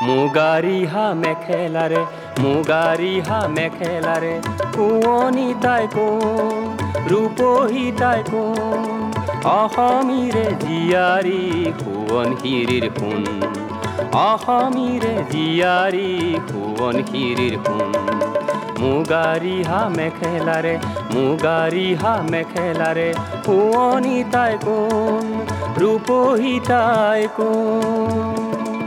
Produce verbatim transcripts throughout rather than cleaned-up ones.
মুগাৰিহা মেখেলাৰে মুগাৰিহা মেখেলাৰে শুৱনি তাই কোন ৰূপহী তাই কোন অসমীৰে জীয়াৰী সোৱণশিৰিৰ সোণ অসমীৰে জীয়াৰী সোৱণশিৰিৰ সোণ মুগাৰিহা মেখেলাৰে মুগাৰিহা মেখেলাৰে শুৱনি তাই কোন ৰূপহী তাই কোন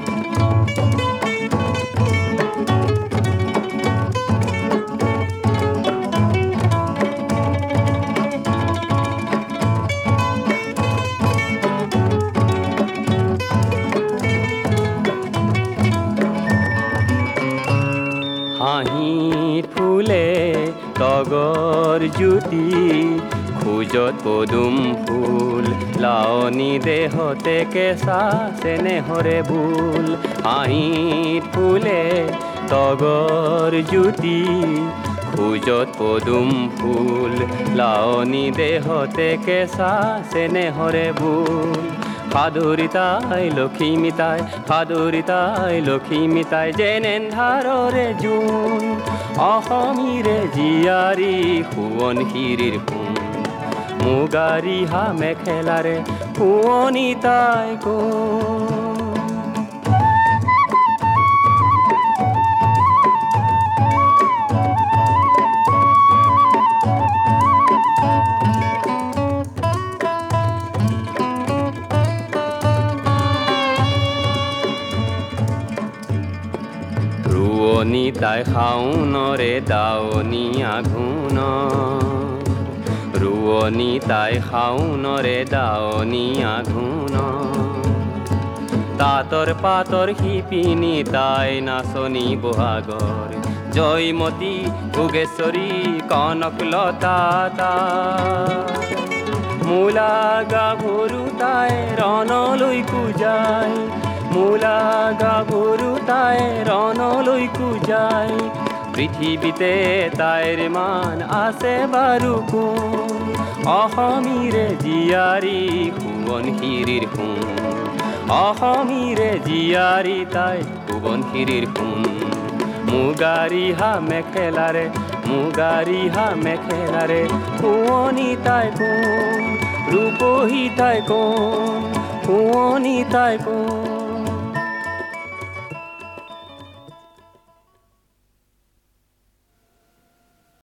হাঁহিত ফুলে তগৰ জ্যোতি খোজত পদুম ফুল লাৱনী দেহতে কেঁচা চেনেহৰে ভুল হাঁহিত ফুলে তগৰ জ্যোতি খোজত পদুম ফুল লাৱনী দেহতে কেঁচা চেনেহৰে ভুল সাধুৰী তাই লখিমী তাই সাধুৰী তাই লখিমী তাই জেনেন্ধাৰৰে জোন অসমীৰে জীয়াৰী সোৱণশিৰিৰ সোণ মুগাৰিহা মেখেলাৰে শুৱনি তাই কোন ৰোৱনী তাই শাওণৰে দাৱনী আঘোণ ৰোৱনী তাই শাওণৰে দাৱনী আঘোণ তাঁতৰ পাতৰ শিপিনী তাই নাচনী বহাগৰ জয়মতী ভোগেশ্বৰী কনকলতা তাই মূলা গাভৰু তাই ৰণলৈকো যায় মূলা গাভৰু তাই ৰণলৈকো যায় পৃথিৱীতে তাইৰ মান আছে বাৰু কোন অসমীৰে জীয়াৰী সোৱণশিৰিৰ সোণ অসমীৰে জীয়াৰী তাই সোৱণশিৰিৰ সোণ মুগাৰিহা মেখেলাৰে মুগাৰিহা মেখেলাৰে শুৱনি তাই কোন ৰূপহী তাই কোন শুৱনি তাই কোন